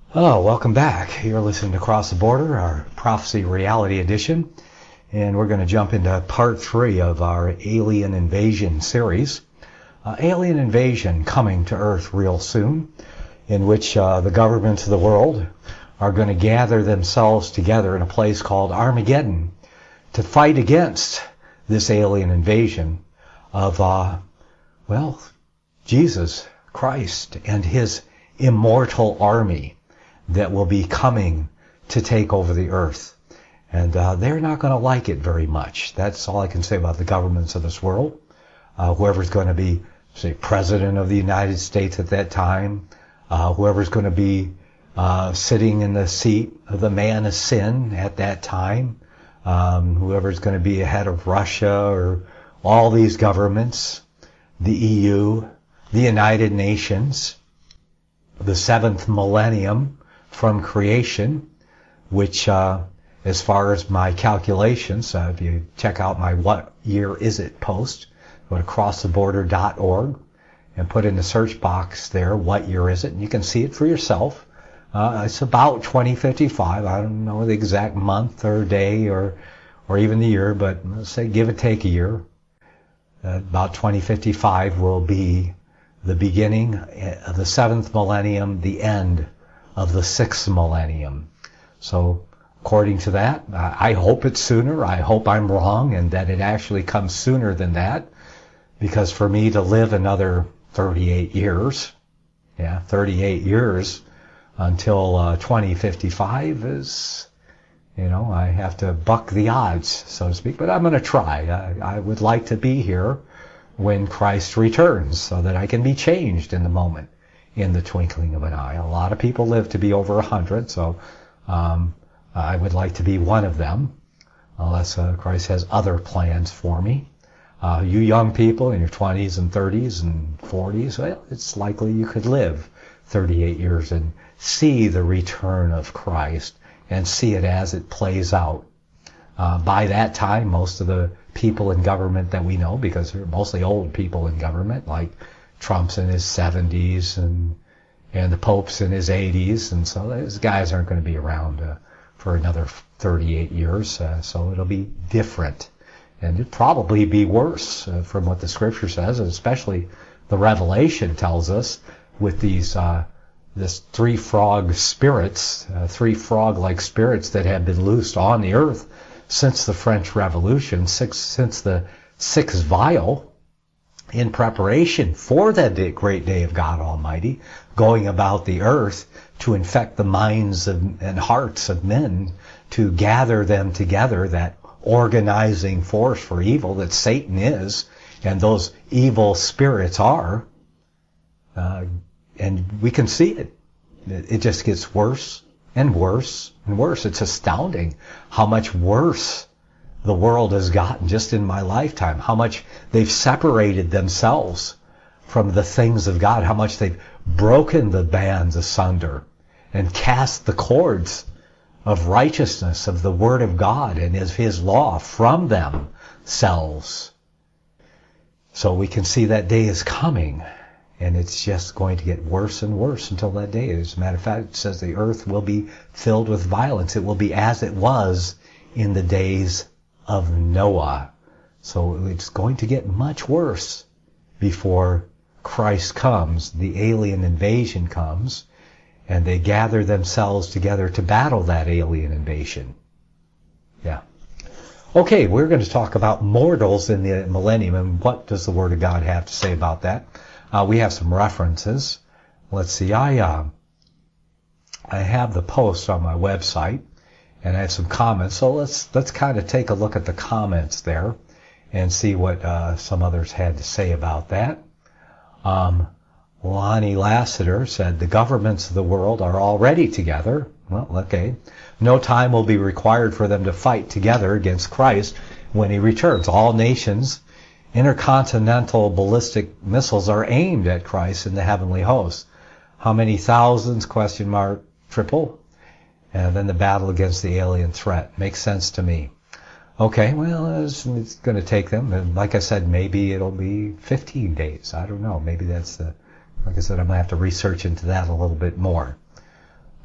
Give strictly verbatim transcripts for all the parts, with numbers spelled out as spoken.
Oh, welcome back. You're listening to Cross the Border, our Prophecy Reality Edition, and we're going to jump into part three of our Alien Invasion series. Uh, alien invasion coming to Earth real soon, in which uh, the governments of the world are going to gather themselves together in a place called Armageddon to fight against this alien invasion of, uh, well, Jesus Christ and his immortal army that will be coming to take over the earth. And uh, they're not going to like it very much. That's all I can say about the governments of this world. Uh, whoever's going to be, say, president of the United States at that time, uh, whoever's going to be uh, sitting in the seat of the man of sin at that time, um, whoever's going to be ahead of Russia or all these governments, the E U, the United Nations, the seventh millennium from creation, which, uh, as far as my calculations, uh, if you check out my What Year Is It post, go to cross the border dot org and put in the search box there, what year is it? And you can see it for yourself. Uh, it's about twenty fifty-five. I don't know the exact month or day or, or even the year, but let's say give or take a year. Uh, about twenty fifty-five will be the beginning of the seventh millennium, the end of the sixth millennium. So according to that, I hope it's sooner. I hope I'm wrong and that it actually comes sooner than that. Because for me to live another thirty-eight years, yeah, thirty-eight years until uh, twenty fifty-five is, you know, I have to buck the odds, so to speak. But I'm going to try. I, I would like to be here when Christ returns so that I can be changed in the moment, in the twinkling of an eye. A lot of people live to be over a hundred, so um, I would like to be one of them, unless uh, Christ has other plans for me. Uh, you young people in your twenties and thirties and forties, well, it's likely you could live thirty-eight years and see the return of Christ and see it as it plays out. Uh, by that time, most of the people in government that we know, because they're mostly old people in government, like Trump's in his seventies and and the Pope's in his eighties, and so those guys aren't going to be around uh, for another thirty-eight years, uh, so it'll be different. And it'd probably be worse uh, from what the Scripture says, and especially the Revelation tells us with these uh, this three frog spirits, uh, three frog-like spirits that have been loosed on the earth since the French Revolution, six, since the sixth vial, in preparation for that day, great day of God Almighty, going about the earth to infect the minds of, and hearts of men, to gather them together, that organizing force for evil that Satan is, and those evil spirits are. Uh, and we can see it. It just gets worse and worse and worse. It's astounding how much worse the world has gotten just in my lifetime, how much they've separated themselves from the things of God, how much they've broken the bands asunder and cast the cords of righteousness, of the Word of God and of His law from themselves. So we can see that day is coming, and it's just going to get worse and worse until that day. As a matter of fact, it says the earth will be filled with violence. It will be as it was in the days of Noah. So it's going to get much worse before Christ comes, the alien invasion comes, and they gather themselves together to battle that alien invasion. Yeah. Okay, we're going to talk about mortals in the millennium, and what does the Word of God have to say about that? Uh, we have some references. Let's see, I uh, I have the post on my website, and I have some comments. So let's let's kind of take a look at the comments there and see what uh, some others had to say about that. Um, Lonnie Lassiter said, the governments of the world are already together. Well, okay. No time will be required for them to fight together against Christ when He returns. All nations, intercontinental ballistic missiles are aimed at Christ in the heavenly host. How many thousands? Question mark, triple. And then the battle against the alien threat. Makes sense to me. Okay, well, it's, it's going to take them. And like I said, maybe it'll be fifteen days. I don't know. Maybe that's the... Like I said, I'm going to have to research into that a little bit more.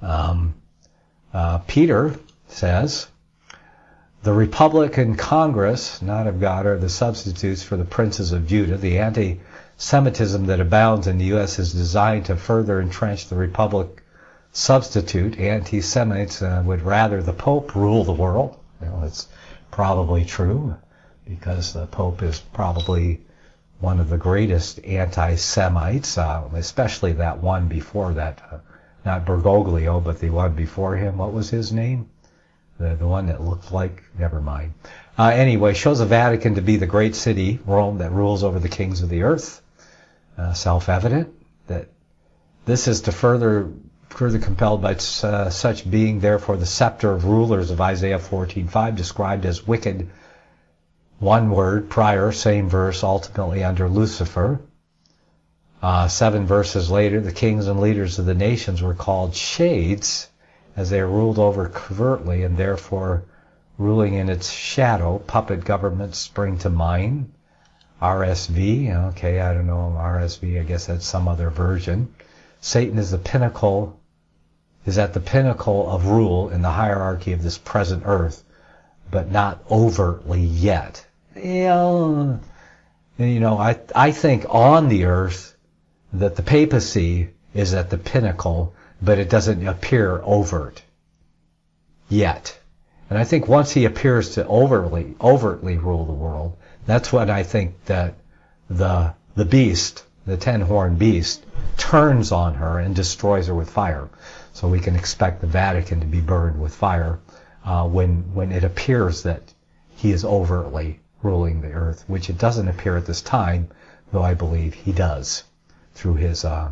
Um, uh, Peter says, the Republican Congress, not of God, are the substitutes for the princes of Judah. The anti-Semitism that abounds in the U S is designed to further entrench the Republic substitute. Anti-Semites uh, would rather the Pope rule the world. You know, it's probably true, because the Pope is probably one of the greatest anti-Semites, uh, especially that one before that, uh, not Bergoglio, but the one before him. What was his name? The, the one that looked like, never mind. Uh, anyway, shows the Vatican to be the great city, Rome, that rules over the kings of the earth. Uh, self-evident that this is to further further compelled by uh, such being, therefore the scepter of rulers of Isaiah fourteen five, described as wicked, one word prior, same verse, ultimately under Lucifer. Uh, seven verses later, the kings and leaders of the nations were called shades, as they are ruled over covertly, and therefore ruling in its shadow. Puppet governments spring to mind. R S V, okay, I don't know, R S V, I guess that's some other version. Satan is the pinnacle, is at the pinnacle of rule in the hierarchy of this present earth, but not overtly yet. You know, you know I, I think on the earth that the papacy is at the pinnacle, but it doesn't appear overt yet. And I think once he appears to overtly, overtly rule the world, that's when I think that the the beast, the ten-horned beast, turns on her and destroys her with fire. So we can expect the Vatican to be burned with fire uh, when when it appears that he is overtly ruling the earth, which it doesn't appear at this time, though I believe he does through his uh,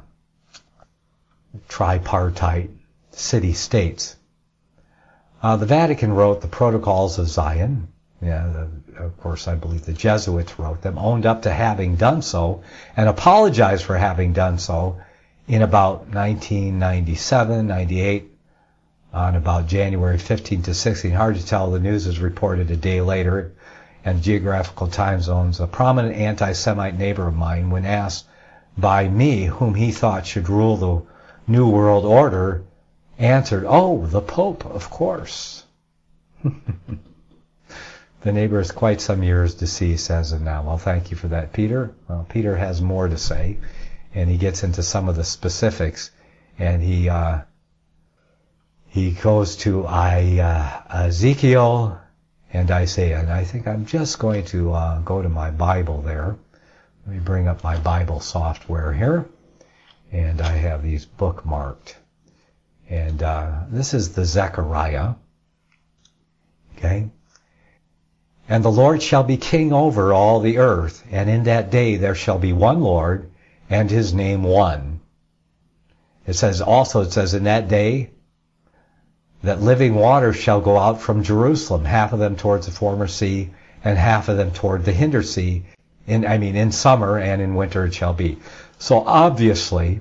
tripartite city-states. Uh, the Vatican wrote the Protocols of Zion. Yeah, the, of course, I believe the Jesuits wrote them, owned up to having done so, and apologized for having done so in about nineteen ninety-seven, ninety-eight, on about January fifteenth to sixteenth. Hard to tell. The news is reported a day later, and geographical time zones. A prominent anti-Semite neighbor of mine, when asked by me whom he thought should rule the New World Order, answered, "Oh, the Pope, of course." The neighbor is quite some years deceased as of now. Well, thank you for that, Peter. Well, Peter has more to say, and he gets into some of the specifics, and he uh, he goes to I, uh, Ezekiel and Isaiah, and I think I'm just going to uh, go to my Bible there. Let me bring up my Bible software here, and I have these bookmarked. And uh, this is the Zechariah. Okay. And the Lord shall be king over all the earth, and in that day there shall be one Lord, and his name one. It says also, it says, in that day that living waters shall go out from Jerusalem, half of them towards the former sea, and half of them toward the hinder sea. In, I mean, in summer and in winter it shall be. So obviously,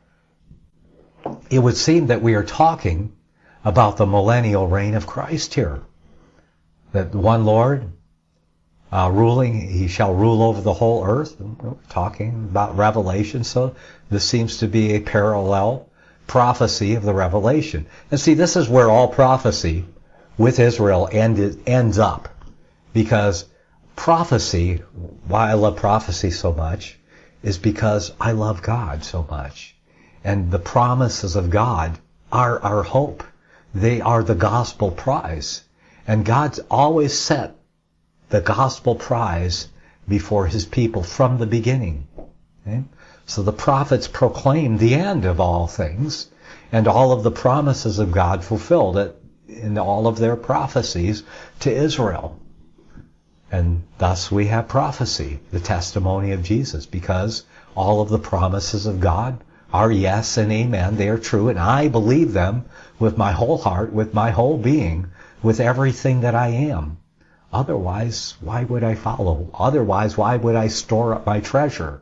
it would seem that we are talking about the millennial reign of Christ here. That one Lord uh, ruling, he shall rule over the whole earth. We're talking about Revelation, so this seems to be a parallel prophecy of the Revelation. And see, this is where all prophecy with Israel ended, ends up. Because prophecy, why I love prophecy so much, is because I love God so much. And the promises of God are our hope. They are the gospel prize. And God's always set the gospel prize before his people from the beginning. Okay? So the prophets proclaimed the end of all things, and all of the promises of God fulfilled it in all of their prophecies to Israel. And thus we have prophecy, the testimony of Jesus, because all of the promises of God are yes and amen. They are true, and I believe them with my whole heart, with my whole being, with everything that I am. Otherwise, why would I follow? Otherwise, why would I store up my treasure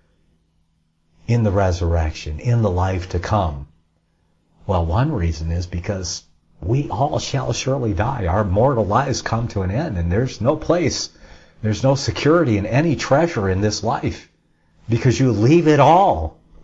in the resurrection, in the life to come? Well, one reason is because we all shall surely die. Our mortal lives come to an end, and there's no place, there's no security in any treasure in this life, because you leave it all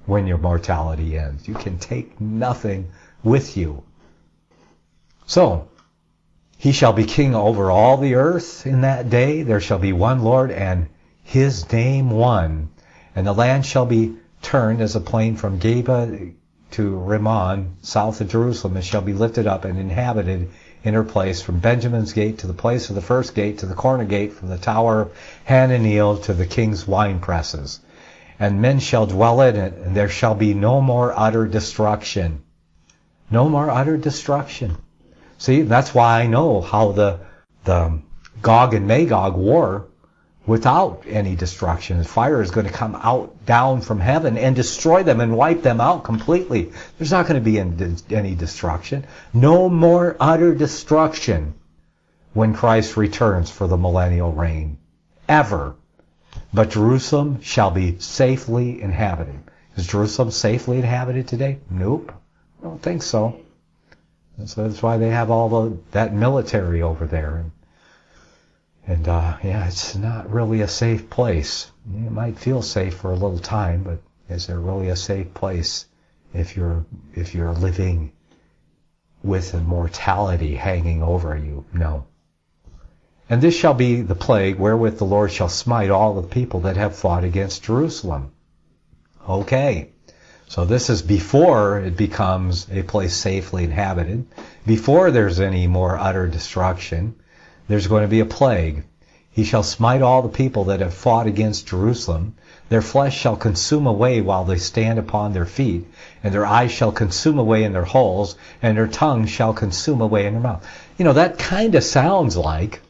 when your mortality ends. You can take nothing with you. So, he shall be king over all the earth in that day. There shall be one Lord, and his name one. And the land shall be turned as a plain from Geba to Rimmon, south of Jerusalem, and shall be lifted up and inhabited in her place, from Benjamin's gate to the place of the first gate, to the corner gate, from the tower of Hananiel to the king's wine presses. And men shall dwell in it, and there shall be no more utter destruction. No more utter destruction. See, that's why I know how the the Gog and Magog war without any destruction. Fire is going to come out down from heaven and destroy them and wipe them out completely. There's not going to be any destruction. No more utter destruction when Christ returns for the millennial reign. Ever. But Jerusalem shall be safely inhabited. Is Jerusalem safely inhabited today? Nope. I don't think so. And so that's why they have all the, that military over there. And, and uh, yeah, it's not really a safe place. It might feel safe for a little time, but is there really a safe place if you're if you're living with immortality hanging over you? No. And this shall be the plague wherewith the Lord shall smite all the people that have fought against Jerusalem. Okay. So this is before it becomes a place safely inhabited. Before there's any more utter destruction, there's going to be a plague. He shall smite all the people that have fought against Jerusalem. Their flesh shall consume away while they stand upon their feet, and their eyes shall consume away in their holes, and their tongue shall consume away in their mouth. You know, that kind of sounds like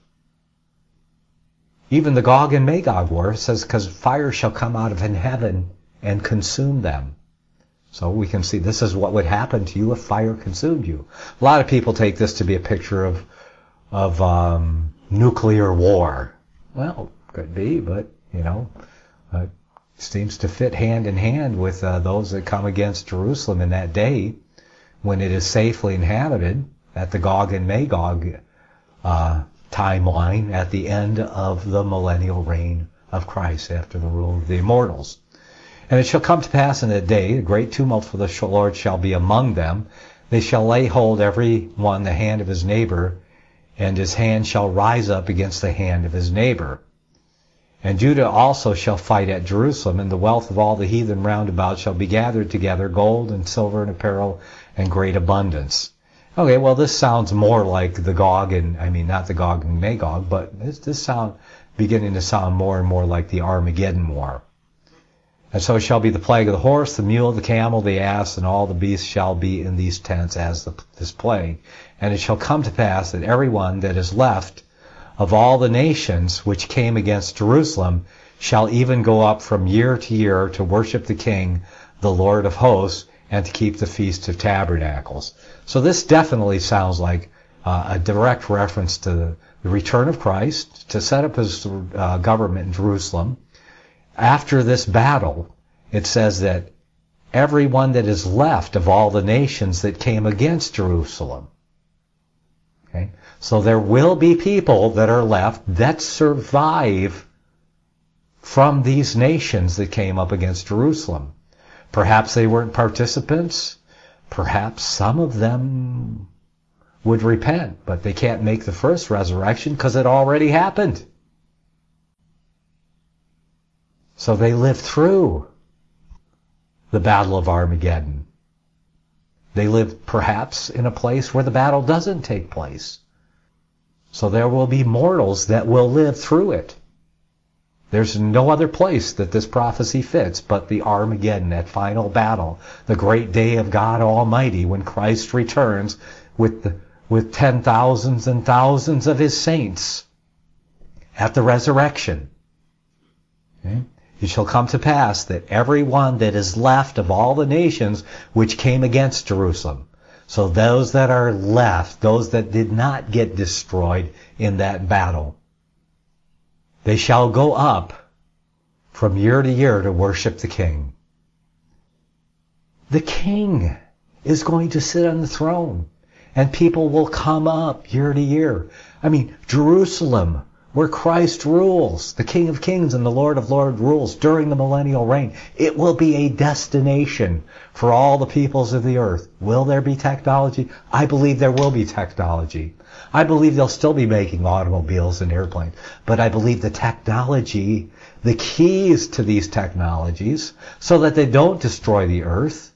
even the Gog and Magog war. It says, because fire shall come out of heaven and consume them. So we can see this is what would happen to you if fire consumed you. A lot of people take this to be a picture of of um, nuclear war. Well, could be, but, you know, uh, seems to fit hand in hand with uh, those that come against Jerusalem in that day when it is safely inhabited at the Gog and Magog uh, timeline at the end of the millennial reign of Christ after the rule of the immortals. And it shall come to pass in that day, a great tumult for the Lord shall be among them. They shall lay hold every one the hand of his neighbor, and his hand shall rise up against the hand of his neighbor. And Judah also shall fight at Jerusalem, and the wealth of all the heathen round about shall be gathered together, gold and silver and apparel and great abundance. Okay, well, this sounds more like the Gog and, I mean, not the Gog and Magog, but this, this sound beginning to sound more and more like the Armageddon war. And so it shall be the plague of the horse, the mule, the camel, the ass, and all the beasts shall be in these tents as the, this plague. And it shall come to pass that every one that is left of all the nations which came against Jerusalem shall even go up from year to year to worship the King, the Lord of hosts, and to keep the Feast of Tabernacles. So this definitely sounds like uh, a direct reference to the, the return of Christ, to set up his uh, government in Jerusalem. After this battle, it says that everyone that is left of all the nations that came against Jerusalem. Okay? So there will be people that are left that survive from these nations that came up against Jerusalem. Perhaps they weren't participants. Perhaps some of them would repent, but they can't make the first resurrection because it already happened. So they lived through the Battle of Armageddon. They lived perhaps in a place where the battle doesn't take place. So there will be mortals that will live through it. There's no other place that this prophecy fits but the Armageddon, that final battle, the great day of God Almighty when Christ returns with the, with ten thousands and thousands of his saints at the resurrection. Okay? It shall come to pass that every one that is left of all the nations which came against Jerusalem, so those that are left, those that did not get destroyed in that battle, they shall go up from year to year to worship the King. The King is going to sit on the throne, and people will come up year to year. I mean, Jerusalem where Christ rules, the King of Kings and the Lord of Lords rules during the millennial reign. It will be a destination for all the peoples of the earth. Will there be technology? I believe there will be technology. I believe they'll still be making automobiles and airplanes. But I believe the technology, the keys to these technologies, so that they don't destroy the earth.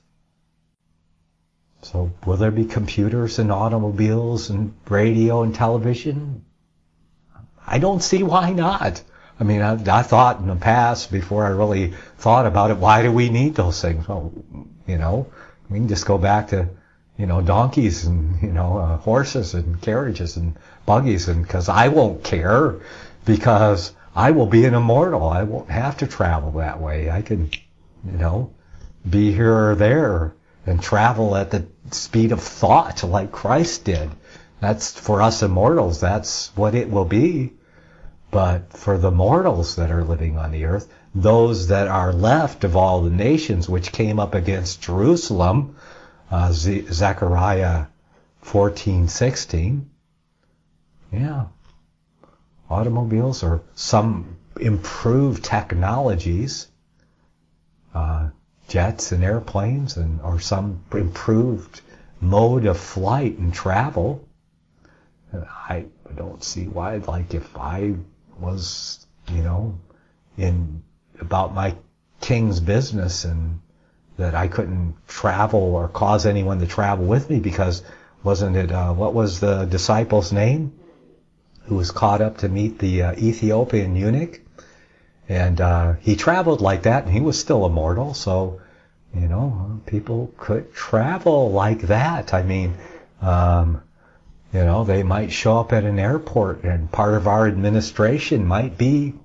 So will there be computers and automobiles and radio and television? I don't see why not. I mean, I, I thought in the past, before I really thought about it, why do we need those things? Well, you know, we can just go back to, you know, donkeys and, you know, uh, horses and carriages and buggies, and because I won't care, because I will be an immortal. I won't have to travel that way. I can, you know, be here or there and travel at the speed of thought like Christ did. That's for us immortals. That's what it will be. But for the mortals that are living on the earth, those that are left of all the nations which came up against Jerusalem, uh, Z- Zechariah fourteen sixteen, yeah, automobiles or some improved technologies, uh, jets and airplanes, and or some improved mode of flight and travel. I don't see why, like, if I was, you know, in about my king's business and that I couldn't travel or cause anyone to travel with me, because wasn't it, uh, what was the disciple's name who was caught up to meet the uh, Ethiopian eunuch? And uh, he traveled like that, and he was still immortal. So, you know, people could travel like that. I mean, um, you know, they might show up at an airport, and part of our administration might be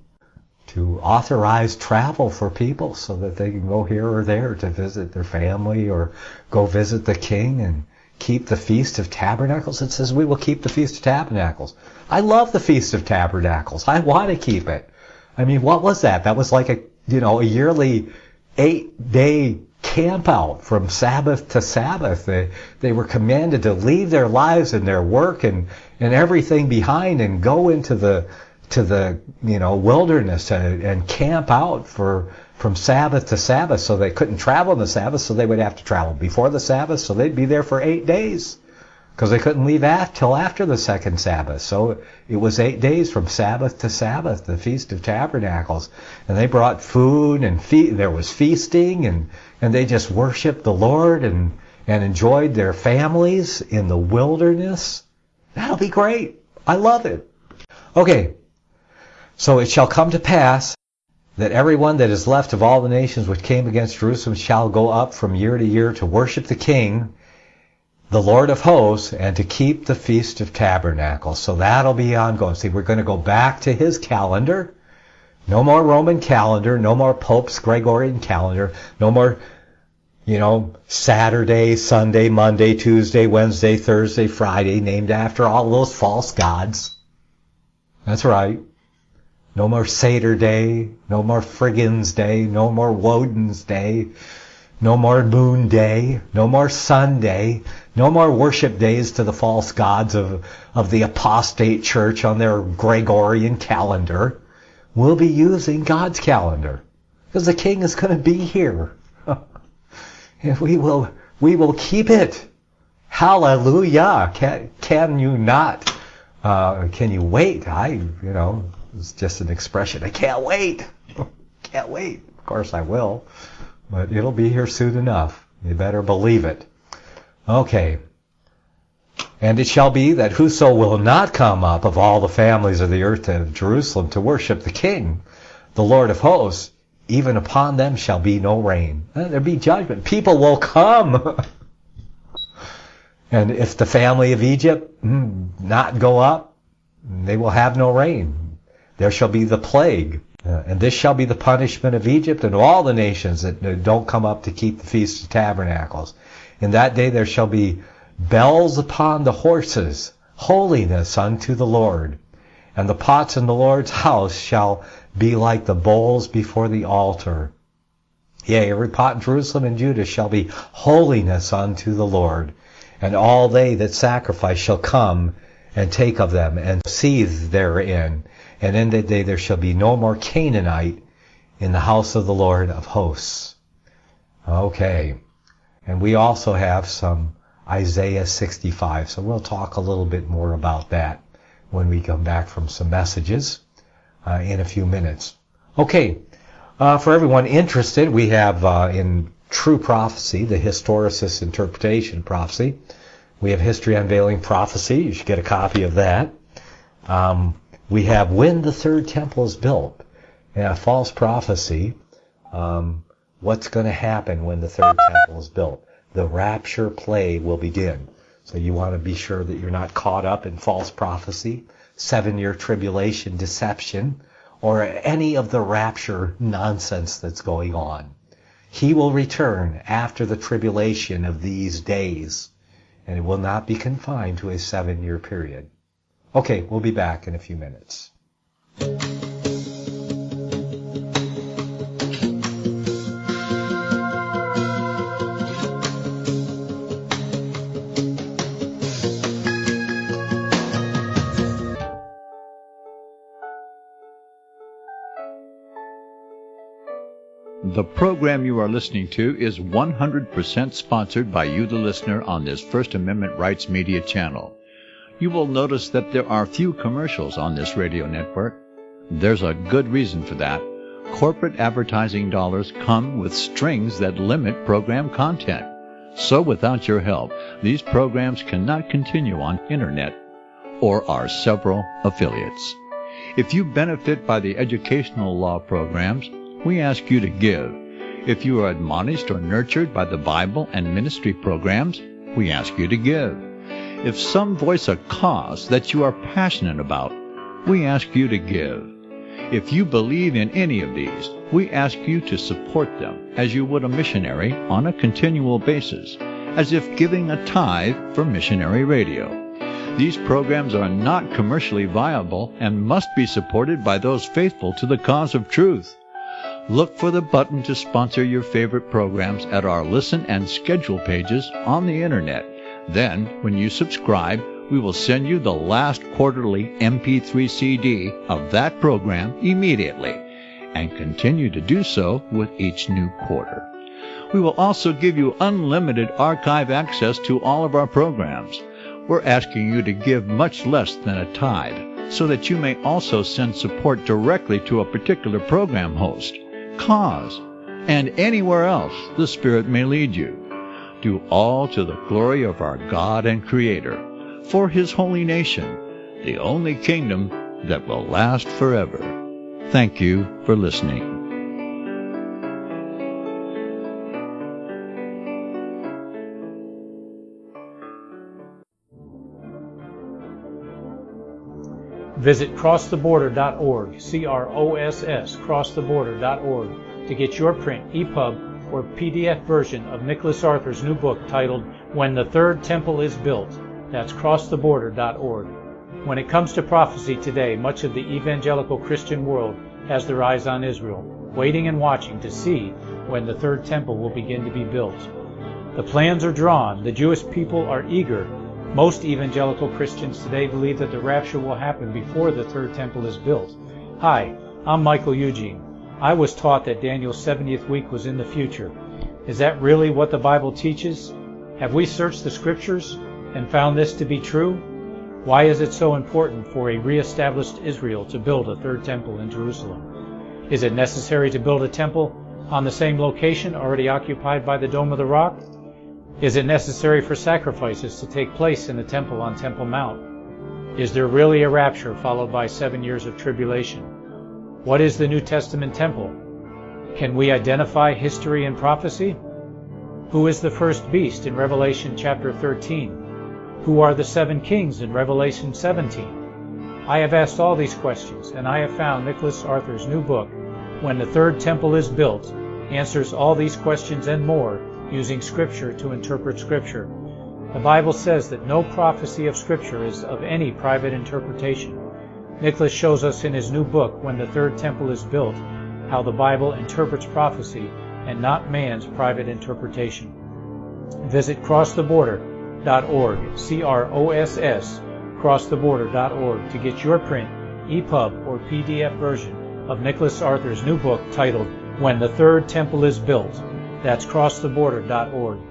to authorize travel for people so that they can go here or there to visit their family or go visit the king and keep the Feast of Tabernacles. It says we will keep the Feast of Tabernacles. I love the Feast of Tabernacles. I want to keep it. I mean, what was that? That was like a, you know, a yearly eight-day camp out from Sabbath to Sabbath. They, they were commanded to leave their lives and their work and, and everything behind and go into the to the you know wilderness and, and camp out for from Sabbath to Sabbath. So they couldn't travel on the Sabbath, so they would have to travel before the Sabbath. So they'd be there for eight days because they couldn't leave at, till after the second Sabbath. So it was eight days from Sabbath to Sabbath, the Feast of Tabernacles. And they brought food and fe- there was feasting, and, and they just worshiped the Lord and, and enjoyed their families in the wilderness. That'll be great. I love it. Okay, so it shall come to pass that everyone that is left of all the nations which came against Jerusalem shall go up from year to year to worship the King, the Lord of hosts, and to keep the Feast of Tabernacles. So that'll be ongoing. See, we're going to go back to his calendar. No more Roman calendar. No more Pope's Gregorian calendar. No more, you know, Saturday, Sunday, Monday, Tuesday, Wednesday, Thursday, Friday, named after all those false gods. That's right. No more Seder Day. No more Friggins Day. No more Woden's Day. No more Moon Day. No more Sunday. No more worship days to the false gods of, of the apostate church on their Gregorian calendar. We'll be using God's calendar because the King is going to be here. And we will, we will keep it. Hallelujah. Can, can you not, uh, can you wait? I, you know, it's just an expression. I can't wait. Can't wait. Of course I will. But it'll be here soon enough. You better believe it. Okay. And it shall be that whoso will not come up of all the families of the earth to Jerusalem to worship the King, the Lord of hosts, even upon them shall be no rain. There'll be judgment. People will come. And if the family of Egypt not go up, they will have no rain. There shall be the plague. Uh, and this shall be the punishment of Egypt and all the nations that don't come up to keep the Feast of Tabernacles. In that day there shall be bells upon the horses, holiness unto the Lord. And the pots in the Lord's house shall be like the bowls before the altar. Yea, every pot in Jerusalem and Judah shall be holiness unto the Lord. And all they that sacrifice shall come and take of them, and seethe therein. And in that day there shall be no more Canaanite in the house of the Lord of hosts. Okay. And we also have some Isaiah sixty-five. So we'll talk a little bit more about that when we come back from some messages uh, in a few minutes. Okay. Uh, for everyone interested, we have uh, in True Prophecy, the Historicist Interpretation Prophecy, we have History Unveiling Prophecy. You should get a copy of that. Um, we have When the Third Temple is Built. Yeah, false prophecy. Um, what's going to happen when the Third Temple is built? The rapture play will begin. So you want to be sure that you're not caught up in false prophecy, seven-year tribulation deception, or any of the rapture nonsense that's going on. He will return after the tribulation of these days, and it will not be confined to a seven-year period. Okay, we'll be back in a few minutes. The program you are listening to is one hundred percent sponsored by you, the listener, on this First Amendment Rights Media channel. You will notice that there are few commercials on this radio network. There's a good reason for that. Corporate advertising dollars come with strings that limit program content. So without your help, these programs cannot continue on internet or our several affiliates. If you benefit by the educational law programs, we ask you to give. If you are admonished or nurtured by the Bible and ministry programs, we ask you to give. If some voice a cause that you are passionate about, we ask you to give. If you believe in any of these, we ask you to support them as you would a missionary on a continual basis, as if giving a tithe for missionary radio. These programs are not commercially viable and must be supported by those faithful to the cause of truth. Look for the button to sponsor your favorite programs at our listen and schedule pages on the internet. Then, when you subscribe, we will send you the last quarterly M P three C D of that program immediately, and continue to do so with each new quarter. We will also give you unlimited archive access to all of our programs. We're asking you to give much less than a tithe, so that you may also send support directly to a particular program host, cause, and anywhere else the Spirit may lead you. Do all to the glory of our God and Creator, for His holy nation, the only kingdom that will last forever. Thank you for listening. Visit cross the border dot org, C R O S S, cross the border dot org, to get your print, E P U B, or P D F version of Nicholas Arthur's new book titled When the Third Temple is Built. That's cross the border dot org. When it comes to prophecy today, much of the evangelical Christian world has their eyes on Israel, waiting and watching to see when the Third Temple will begin to be built. The plans are drawn. The Jewish people are eager. Most evangelical Christians today believe that the rapture will happen before the Third Temple is built. Hi, I'm Michael Eugene. I was taught that Daniel's seventieth week was in the future. Is that really what the Bible teaches? Have we searched the Scriptures and found this to be true? Why is it so important for a re-established Israel to build a third temple in Jerusalem? Is it necessary to build a temple on the same location already occupied by the Dome of the Rock? Is it necessary for sacrifices to take place in the temple on Temple Mount? Is there really a rapture followed by seven years of tribulation? What is the New Testament temple? Can we identify history and prophecy? Who is the first beast in Revelation chapter thirteen? Who are the seven kings in Revelation seventeen? I have asked all these questions, and I have found Nicholas Arthur's new book, When the Third Temple is Built, answers all these questions and more, using Scripture to interpret Scripture. The Bible says that no prophecy of Scripture is of any private interpretation. Nicholas shows us in his new book, When the Third Temple is Built, how the Bible interprets prophecy and not man's private interpretation. Visit cross the border dot org, C R O S S, cross the border dot org to get your print, E P U B, or P D F version of Nicholas Arthur's new book titled When the Third Temple is Built. That's cross the border dot org.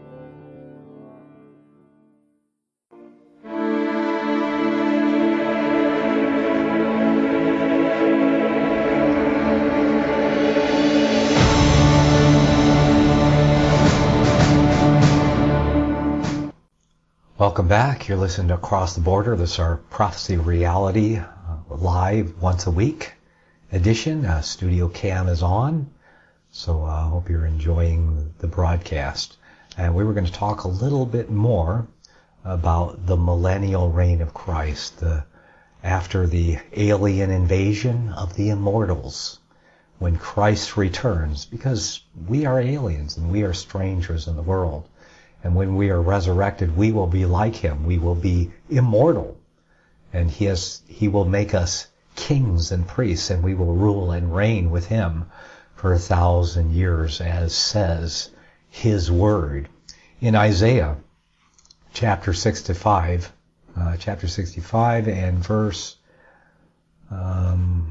Welcome back. You're listening to Across the Border. This is our Prophecy Reality uh, live once a week edition. Uh, Studio Cam is on, so I uh, hope you're enjoying the broadcast. And we were going to talk a little bit more about the millennial reign of Christ, the, after the alien invasion of the immortals, when Christ returns, because we are aliens and we are strangers in the world. And when we are resurrected, we will be like him. We will be immortal. And he, has, he will make us kings and priests, and we will rule and reign with him for a thousand years, as says his word. In Isaiah chapter sixty-five, uh, chapter sixty-five and verse um,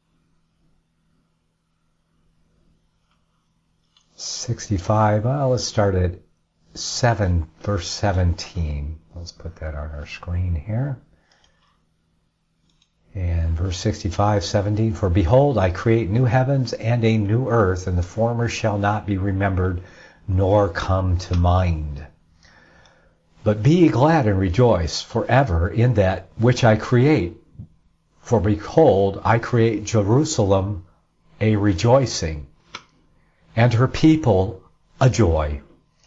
sixty-five, well, let's start at seven, verse seventeen. Let's put that on our screen here. And verse sixty-five, seventeen, for behold, I create new heavens and a new earth, and the former shall not be remembered, nor come to mind. But be ye glad and rejoice forever in that which I create. For behold, I create Jerusalem a rejoicing, and her people a joy.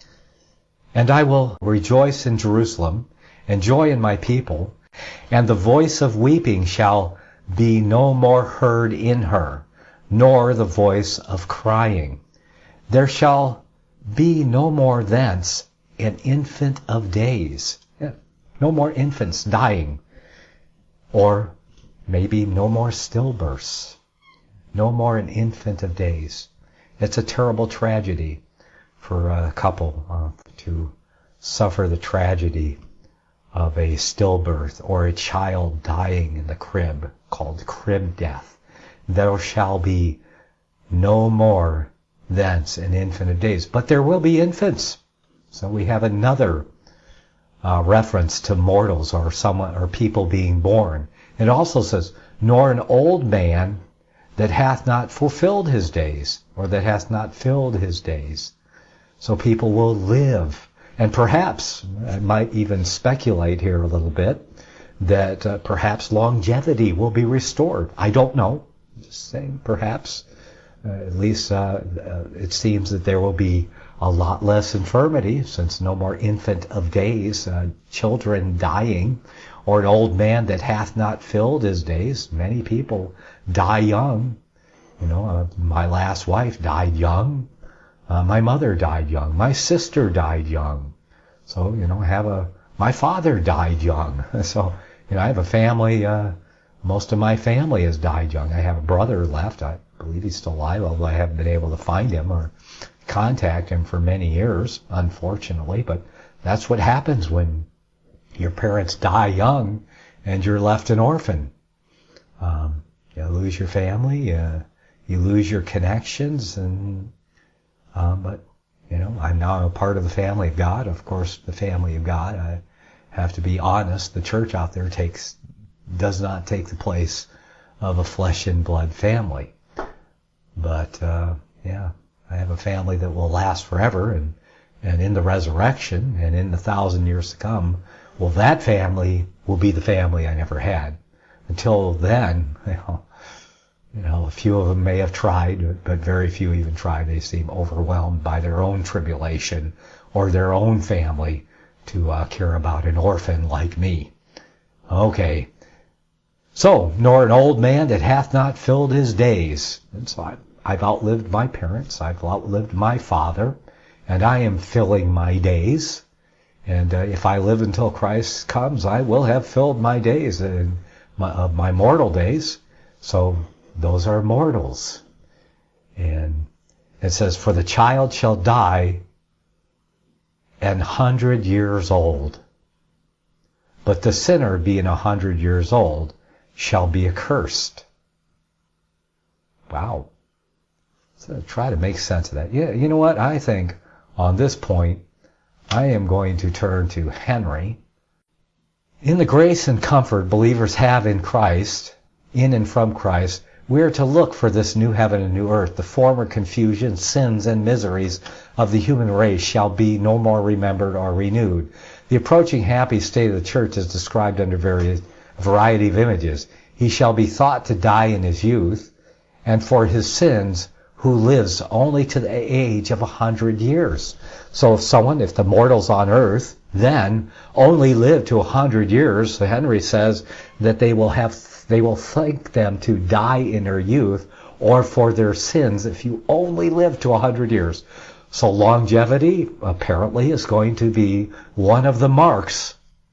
And I will rejoice in Jerusalem, and joy in my people, and the voice of weeping shall be no more heard in her, nor the voice of crying. There shall be no more thence an infant of days. Yeah, no more infants dying, or maybe no more stillbirths. No more an infant of days. It's a terrible tragedy for a couple uh, to suffer the tragedy of a stillbirth or a child dying in the crib, called crib death. There shall be no more thence an infant of days. But there will be infants. So we have another uh, reference to mortals or someone or people being born. It also says, nor an old man that hath not fulfilled his days, or that hath not filled his days. So people will live. And perhaps, I might even speculate here a little bit, that uh, perhaps longevity will be restored. I don't know. Just saying, perhaps. Uh, at least uh, uh, it seems that there will be a lot less infirmity, since no more infant of days, uh, children dying, or an old man that hath not filled his days. Many people die young. You know, uh, my last wife died young. Uh, my mother died young. My sister died young. So, you know, I have a, my father died young. So, you know, I have a family, uh, most of my family has died young. I have a brother left. I believe he's still alive, although I haven't been able to find him or contact him for many years, unfortunately. But that's what happens when your parents die young and you're left an orphan. Um, you lose your family, uh, you lose your connections, and Um, but, you know, I'm now a part of the family of God. Of course, the family of God, I have to be honest, the church out there takes, does not take the place of a flesh and blood family. But, uh, yeah, I have a family that will last forever, and, and in the resurrection and in the thousand years to come, well, that family will be the family I never had. Until then, you know, You know, a few of them may have tried, but very few even tried. They seem overwhelmed by their own tribulation or their own family to uh, care about an orphan like me. Okay. So, nor an old man that hath not filled his days. And so I, I've outlived my parents. I've outlived my father. And I am filling my days. And uh, if I live until Christ comes, I will have filled my days, in my, uh, my mortal days. So, those are mortals. And it says, for the child shall die an hundred years old. but the sinner, being a hundred years old, shall be accursed. Wow. So try to make sense of that. Yeah, you know what? I think on this point, I am going to turn to Henry. In the grace and comfort believers have in Christ, in and from Christ, we are to look for this new heaven and new earth. The former confusion, sins, and miseries of the human race shall be no more remembered or renewed. The approaching happy state of the church is described under various, a variety of images. He shall be thought to die in his youth, and for his sins who lives only to the age of a hundred years. So if someone, if the mortals on earth then only live to a hundred years, Henry says that they will have, they will think them to die in their youth, or for their sins if you only live to a hundred years. So longevity apparently is going to be one of the marks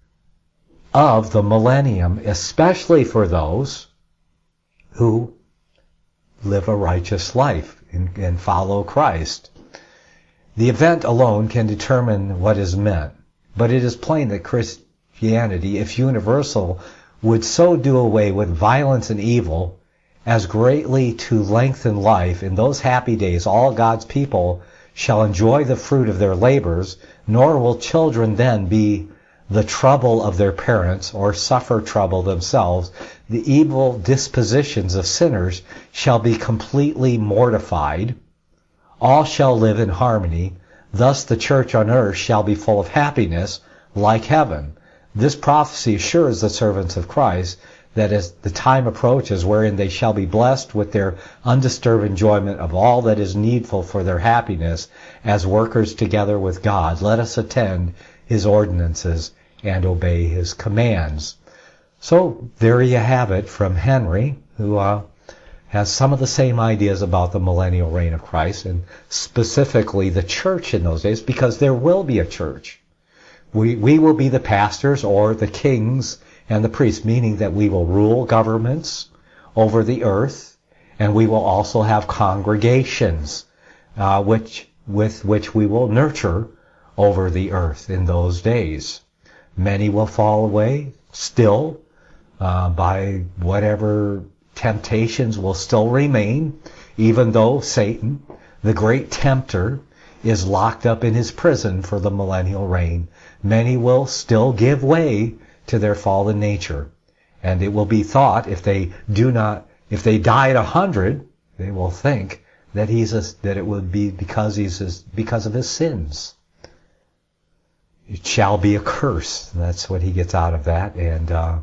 of the millennium, especially for those who live a righteous life and, and follow Christ. The event alone can determine what is meant, but it is plain that Christianity, if universal, would so do away with violence and evil as greatly to lengthen life. In those happy days, all God's people shall enjoy the fruit of their labors, nor will children then be the trouble of their parents or suffer trouble themselves. The evil dispositions of sinners shall be completely mortified. All shall live in harmony. Thus the church on earth shall be full of happiness like heaven. This prophecy assures the servants of Christ that as the time approaches wherein they shall be blessed with their undisturbed enjoyment of all that is needful for their happiness as workers together with God, let us attend his ordinances and obey his commands. So there you have it from Henry, who uh, has some of the same ideas about the millennial reign of Christ, and specifically the church in those days, because there will be a church. We, we will be the pastors or the kings and the priests, meaning that we will rule governments over the earth, and we will also have congregations uh, which with which we will nurture over the earth in those days. Many will fall away still uh, by whatever temptations will still remain, even though Satan, the great tempter, is locked up in his prison for the millennial reign. Many will still give way to their fallen nature, and it will be thought, if they do not, if they die at a hundred, they will think that he's a, that it would be because he's a, because of his sins. It shall be a curse. That's what he gets out of that, and uh,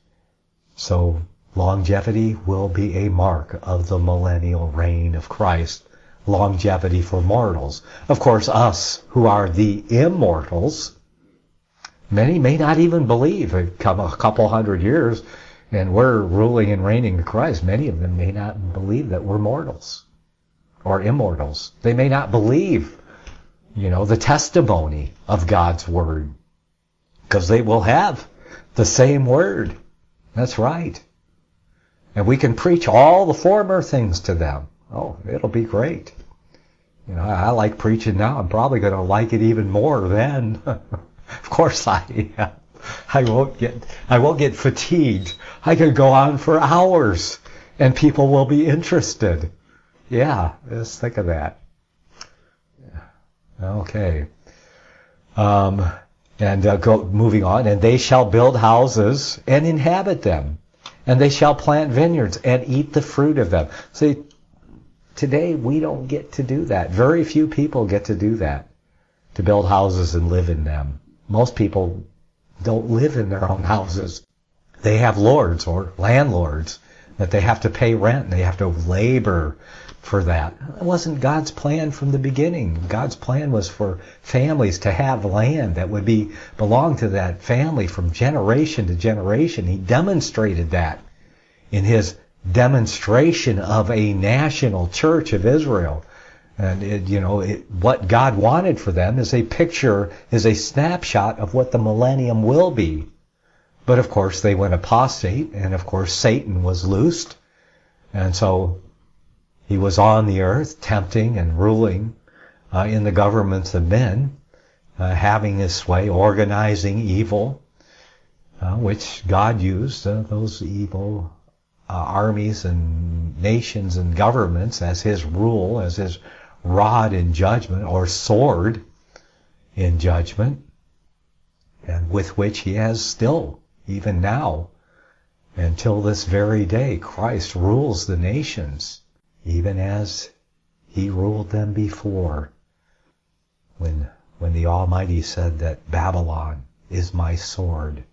so longevity will be a mark of the millennial reign of Christ. Longevity for mortals. Of course, us who are the immortals, many may not even believe. It come a couple hundred years and we're ruling and reigning with Christ. Many of them may not believe that we're mortals or immortals. They may not believe, you know, the testimony of God's word, because they will have the same word. That's right. And we can preach all the former things to them. Oh, it'll be great. You know, I like preaching now. I'm probably going to like it even more then. Of course, I I won't get I won't get fatigued. I could go on for hours, and people will be interested. Yeah, just think of that. Okay. Um, and uh, go moving on. And they shall build houses and inhabit them, and they shall plant vineyards and eat the fruit of them. See, today we don't get to do that. Very few people get to do that, to build houses and live in them. Most people don't live in their own houses. They have lords or landlords that they have to pay rent, and they have to labor for that. It wasn't God's plan from the beginning. God's plan was for families to have land that would be belong to that family from generation to generation. He demonstrated that in his demonstration of a national church of Israel. And it, you know, it, what God wanted for them is a picture, is a snapshot of what the millennium will be. But of course they went apostate, and of course Satan was loosed, and so he was on the earth tempting and ruling uh, in the governments of men, uh, having his sway, organizing evil, uh, which God used, uh, those evil uh, armies and nations and governments as his rule, as his rod in judgment, or sword in judgment, and with which he has still, even now, until this very day, Christ rules the nations, even as he ruled them before, when when the Almighty said that Babylon is my sword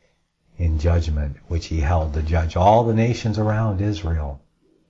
in judgment, which he held to judge all the nations around Israel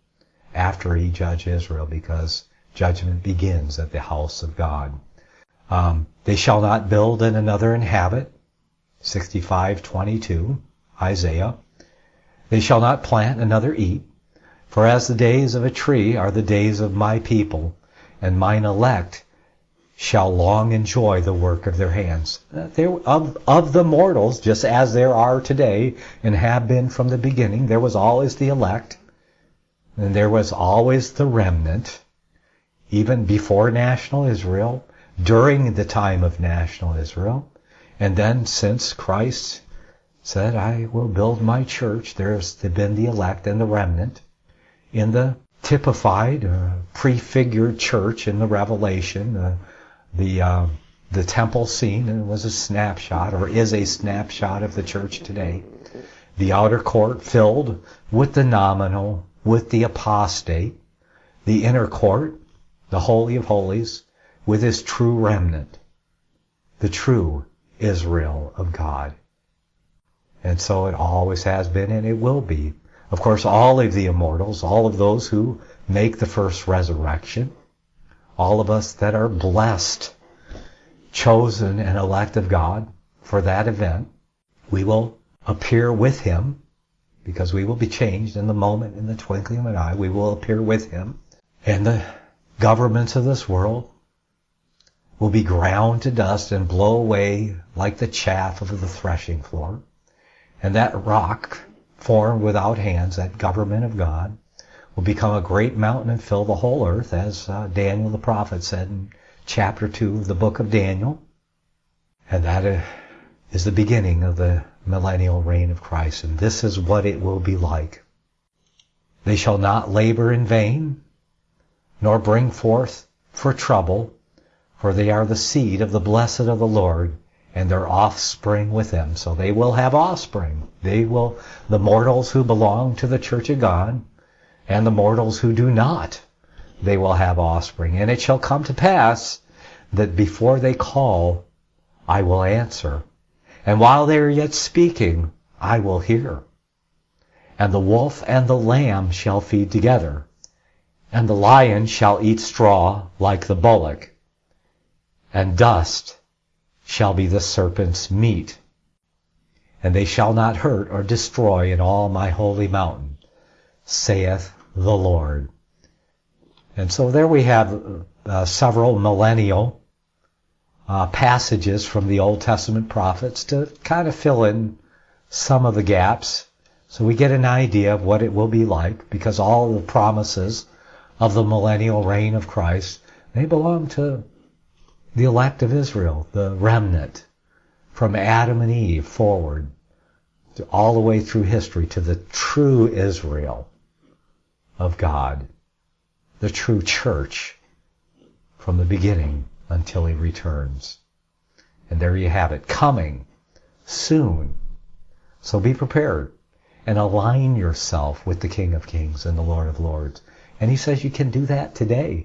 after he judged Israel, because judgment begins at the house of God. Um, they shall not build and another inhabit, sixty-five twenty-two, Isaiah. They shall not plant and another eat, for as the days of a tree are the days of my people, and mine elect shall long enjoy the work of their hands. There, of, of the mortals, just as there are today and have been from the beginning, there was always the elect, and there was always the remnant, even before national Israel, during the time of national Israel, and then since Christ said, I will build my church, there's been the elect and the remnant in the typified, uh, prefigured church in the Revelation. Uh, the uh, the temple scene was a snapshot, or is a snapshot, of the church today. The outer court filled with the nominal, with the apostate. The inner court, the Holy of Holies, with his true remnant, the true Israel of God. And so it always has been, and it will be. Of course, all of the immortals, all of those who make the first resurrection, all of us that are blessed, chosen and elect of God for that event, we will appear with him, because we will be changed in the moment, in the twinkling of an eye. We will appear with him, and the governments of this world will be ground to dust and blow away like the chaff of the threshing floor. And that rock, formed without hands, that government of God, will become a great mountain and fill the whole earth, as uh, Daniel the prophet said in chapter two of the book of Daniel. And that uh, is the beginning of the millennial reign of Christ. And this is what it will be like. They shall not labor in vain, nor bring forth for trouble, for they are the seed of the blessed of the Lord, and their offspring with them. So they will have offspring. They will, the mortals who belong to the church of God, and the mortals who do not, they will have offspring. And it shall come to pass that before they call, I will answer. And while they are yet speaking, I will hear. And the wolf and the lamb shall feed together, and the lion shall eat straw like the bullock, and dust shall be the serpent's meat. And they shall not hurt or destroy in all my holy mountain, saith the Lord. And so there we have uh, several millennial uh, passages from the Old Testament prophets to kind of fill in some of the gaps, so we get an idea of what it will be like, because all the promises of the millennial reign of Christ, they belong to the elect of Israel, the remnant, from Adam and Eve forward, to all the way through history, to the true Israel of God, the true church, from the beginning until he returns. And there you have it, coming soon. So be prepared and align yourself with the King of Kings and the Lord of Lords. And he says you can do that today.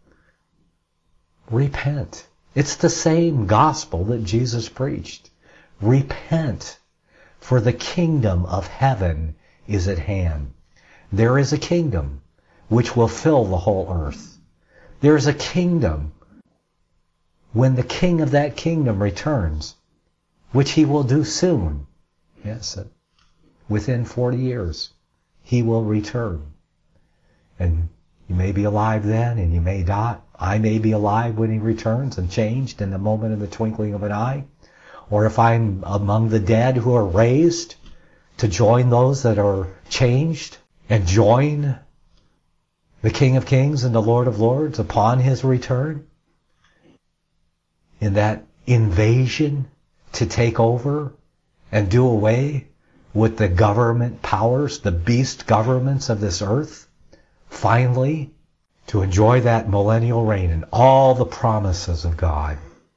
Repent. It's the same gospel that Jesus preached. Repent, for the kingdom of heaven is at hand. There is a kingdom which will fill the whole earth. There is a kingdom when the king of that kingdom returns, which he will do soon. Yes, within forty years, he will return. And you may be alive then, and you may die. I may be alive when he returns and changed in the moment of the twinkling of an eye. Or if I'm among the dead who are raised to join those that are changed and join the King of Kings and the Lord of Lords upon his return, in that invasion to take over and do away with the government powers, the beast governments of this earth, finally to enjoy that millennial reign and all the promises of God.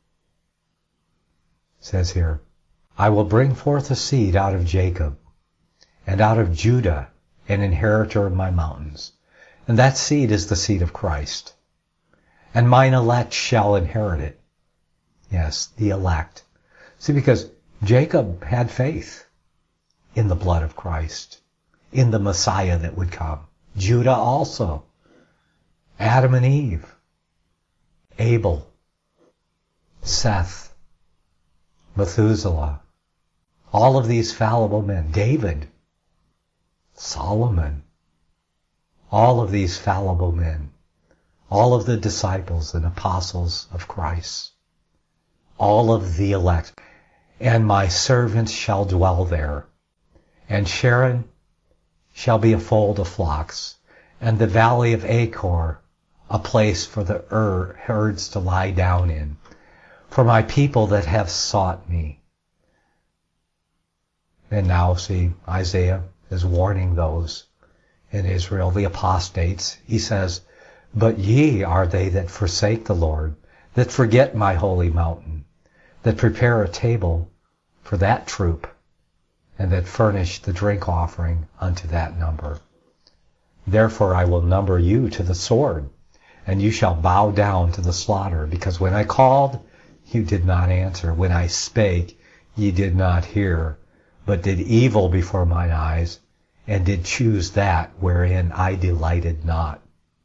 It says here, I will bring forth a seed out of Jacob, and out of Judah an inheritor of my mountains. And that seed is the seed of Christ. And mine elect shall inherit it. Yes, the elect. See, because Jacob had faith in the blood of Christ, in the Messiah that would come. Judah also. Adam and Eve. Abel. Seth. Methuselah. All of these fallible men. David. Solomon. All of these fallible men. All of the disciples and apostles of Christ. All of the elect. And my servants shall dwell there. And Sharon shall be a fold of flocks. And the valley of Achor a place for the er- herds to lie down in. For my people that have sought me. And now see, Isaiah is warning those in Israel, the apostates. He says, but ye are they that forsake the Lord, that forget my holy mountain, that prepare a table for that troop, and that furnish the drink offering unto that number. Therefore I will number you to the sword, and you shall bow down to the slaughter, because when I called, you did not answer. When I spake, ye did not hear, but did evil before mine eyes, and did choose that wherein I delighted not.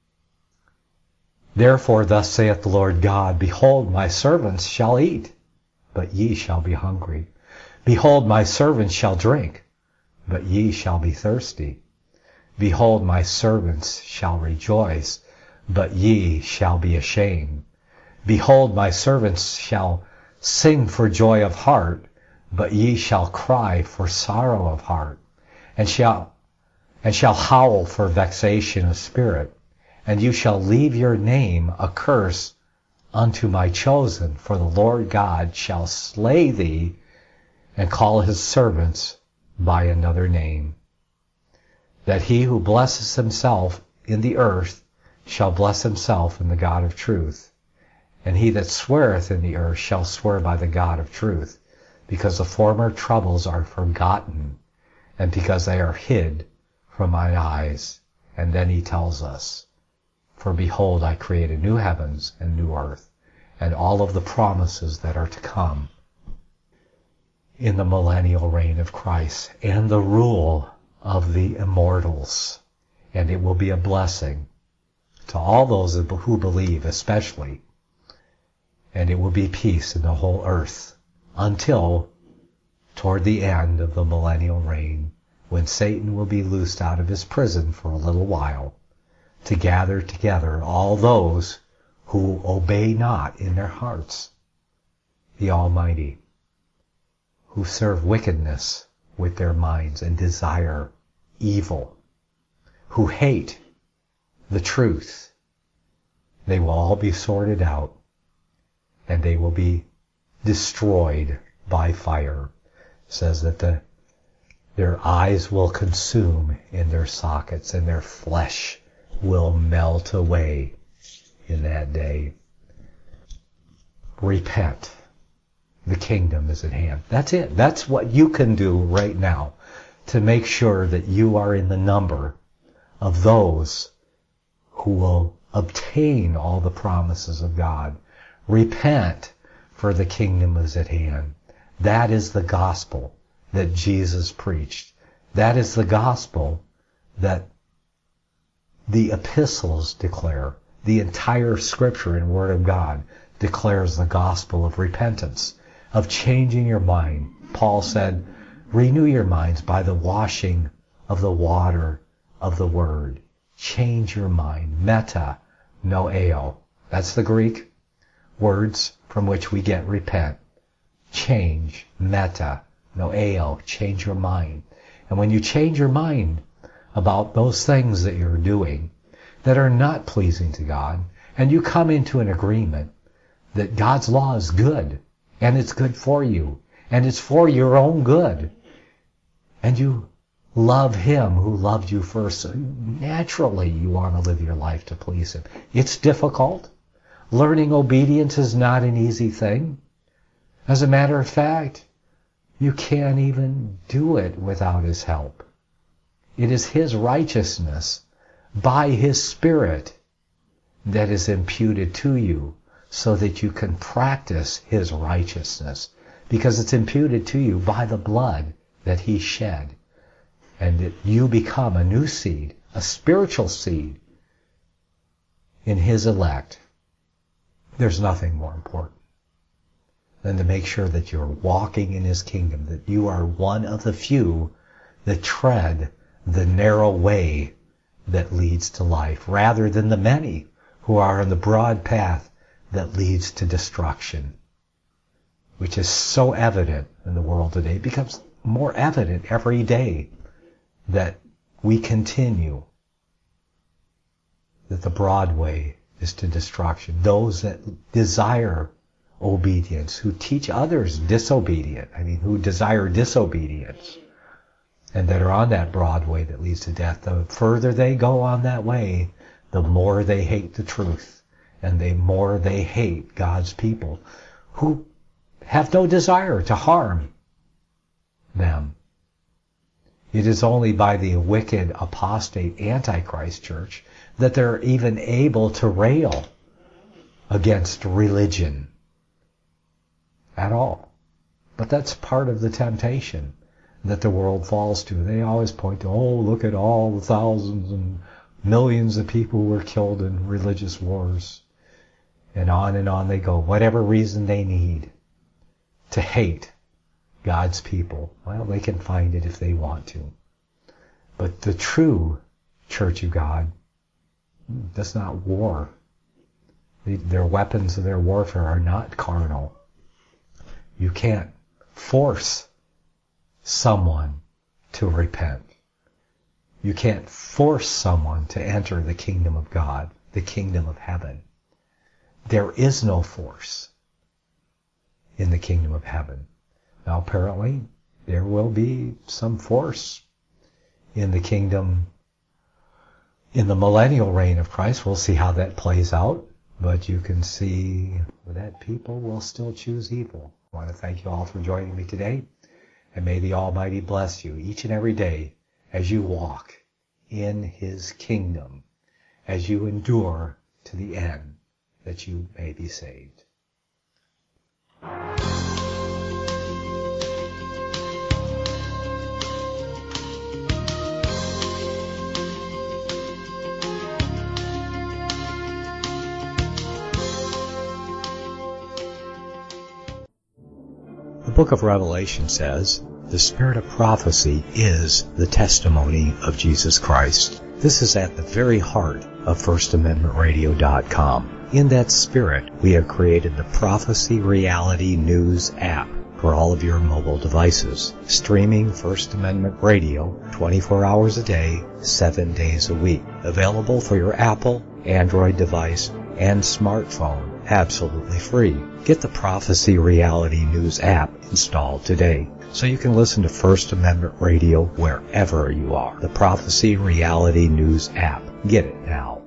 Therefore thus saith the Lord God, behold, my servants shall eat, but ye shall be hungry. Behold, my servants shall drink, but ye shall be thirsty. Behold, my servants shall rejoice, but ye shall be ashamed. Behold, my servants shall sing for joy of heart, but ye shall cry for sorrow of heart, and shall and shall howl for vexation of spirit. And you shall leave your name a curse unto my chosen, for the Lord God shall slay thee, and call his servants by another name. That he who blesses himself in the earth shall bless himself in the God of truth. And he that sweareth in the earth shall swear by the God of truth, because the former troubles are forgotten, and because they are hid from mine eyes. And then he tells us, for behold, I create a new heavens and new earth, and all of the promises that are to come in the millennial reign of Christ, and the rule of the immortals. And it will be a blessing to all those who believe, especially. And it will be peace in the whole earth until toward the end of the millennial reign, when Satan will be loosed out of his prison for a little while to gather together all those who obey not in their hearts the Almighty, who serve wickedness with their minds and desire evil, who hate the truth. They will all be sorted out, and they will be destroyed by fire. It says that the, their eyes will consume in their sockets, and their flesh will melt away in that day. Repent. The kingdom is at hand. That's it. That's what you can do right now to make sure that you are in the number of those who will obtain all the promises of God. Repent, for the kingdom is at hand. That is the gospel that Jesus preached. That is the gospel that the epistles declare. The entire scripture and word of God declares the gospel of repentance, of changing your mind. Paul said, renew your minds by the washing of the water of the word. Change your mind. Meta noeo. That's the Greek words from which we get repent. Change. Meta noeo. Change your mind. And when you change your mind about those things that you're doing that are not pleasing to God, and you come into an agreement that God's law is good, and it's good for you, and it's for your own good. And you love Him who loved you first. So naturally, you want to live your life to please Him. It's difficult. Learning obedience is not an easy thing. As a matter of fact, you can't even do it without His help. It is His righteousness by His Spirit that is imputed to you so that you can practice His righteousness, because it's imputed to you by the blood that He shed, and that you become a new seed, a spiritual seed in His elect. There's nothing more important than to make sure that you're walking in His kingdom, that you are one of the few that tread the narrow way that leads to life, rather than the many who are on the broad path that leads to destruction, which is so evident in the world today. It becomes more evident every day that we continue, that the broad way is to destruction. Those that desire obedience, who teach others disobedient, I mean, who desire disobedience, and that are on that broad way that leads to death, the further they go on that way, the more they hate the truth, and the more they hate God's people, who have no desire to harm them. It is only by the wicked, apostate, antichrist church that they're even able to rail against religion at all. But that's part of the temptation that the world falls to. They always point to, oh, look at all the thousands and millions of people who were killed in religious wars. And on and on they go, whatever reason they need to hate God's people. Well, they can find it if they want to. But the true Church of God does not war. Their weapons of their warfare are not carnal. You can't force someone to repent. You can't force someone to enter the kingdom of God, the kingdom of heaven. There is no force in the kingdom of heaven. Now, apparently, there will be some force in the kingdom, in the millennial reign of Christ. We'll see how that plays out. But you can see that people will still choose evil. I want to thank you all for joining me today. And may the Almighty bless you each and every day as you walk in His kingdom, as you endure to the end, that you may be saved. The book of Revelation says, the spirit of prophecy is the testimony of Jesus Christ. This is at the very heart of First Amendment Radio dot com. In that spirit, we have created the Prophecy Reality News app for all of your mobile devices, streaming First Amendment Radio twenty-four hours a day, seven days a week. Available for your Apple, Android device, and smartphone, absolutely free. Get the Prophecy Reality News app installed today so you can listen to First Amendment Radio wherever you are. The Prophecy Reality News app. Get it now.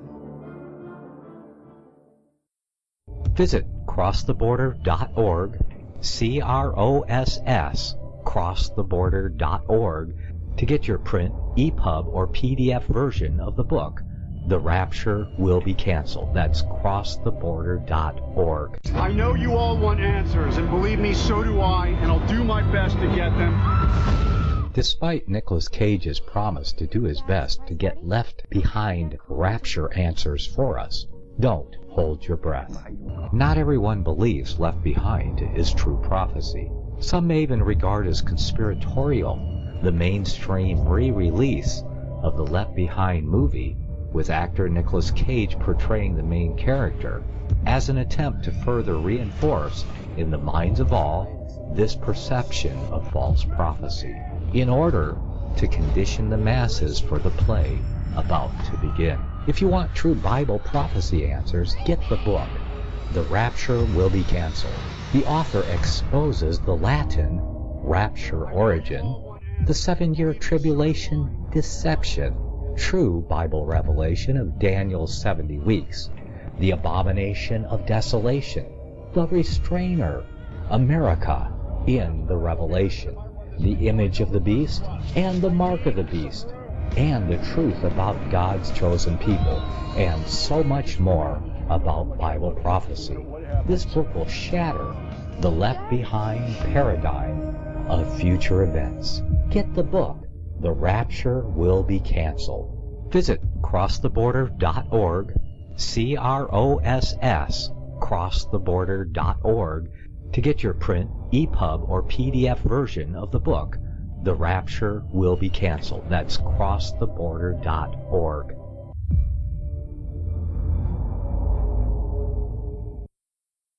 Visit cross the border dot org, C R O S S, cross the border dot org, to get your print, E P U B, or P D F version of the book, The Rapture Will Be Canceled. That's cross the border dot org. I know you all want answers, and believe me, so do I, and I'll do my best to get them. Despite Nicolas Cage's promise to do his best to get left behind rapture answers for us, don't hold your breath. Not everyone believes Left Behind is true prophecy. Some may even regard as conspiratorial the mainstream re-release of the Left Behind movie with actor Nicolas Cage portraying the main character as an attempt to further reinforce in the minds of all this perception of false prophecy in order to condition the masses for the play about to begin. If you want true Bible prophecy answers, get the book, The Rapture Will Be Canceled. The author exposes the Latin Rapture Origin, the seven-year tribulation deception, true Bible revelation of Daniel's seventy weeks, the abomination of desolation, the restrainer, America in the revelation, the image of the beast and the mark of the beast, and the truth about God's chosen people, and so much more about Bible prophecy. This book will shatter the left-behind paradigm of future events. Get the book, The Rapture Will Be Canceled. Visit cross the border dot org, C R O S S, cross the border dot org, to get your print, E P U B, or P D F version of the book, The Rapture Will Be Canceled. That's cross the border dot org.